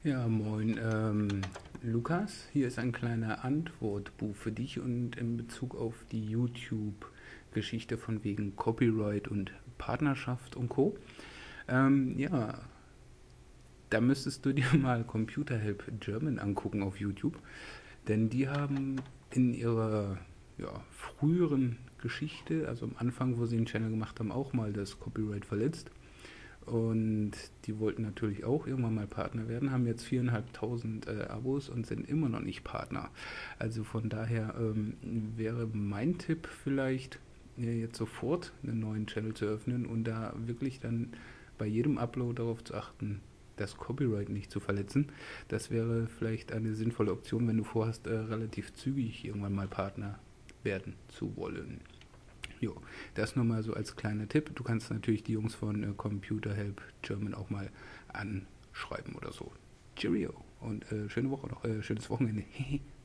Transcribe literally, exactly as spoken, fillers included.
Ja, moin, ähm, Lukas. Hier ist ein kleiner Antwortbuch für dich und in Bezug auf die YouTube-Geschichte von wegen Copyright und Partnerschaft und Co. Ähm, ja, da müsstest du dir mal Computer Help German angucken auf YouTube, denn die haben in ihrer ja, früheren Geschichte, also am Anfang, wo sie einen Channel gemacht haben, auch mal das Copyright verletzt. Und die wollten natürlich auch irgendwann mal Partner werden, haben jetzt viertausendfünfhundert äh, Abos und sind immer noch nicht Partner. Also von daher ähm, wäre mein Tipp vielleicht, äh, jetzt sofort einen neuen Channel zu öffnen und da wirklich dann bei jedem Upload darauf zu achten, das Copyright nicht zu verletzen. Das wäre vielleicht eine sinnvolle Option, wenn du vorhast, äh, relativ zügig irgendwann mal Partner werden zu wollen. Jo, das nur mal so als kleiner Tipp. Du kannst natürlich die Jungs von äh, Computer Help German auch mal anschreiben oder so. Cheerio und äh, schöne Woche noch, äh, schönes Wochenende.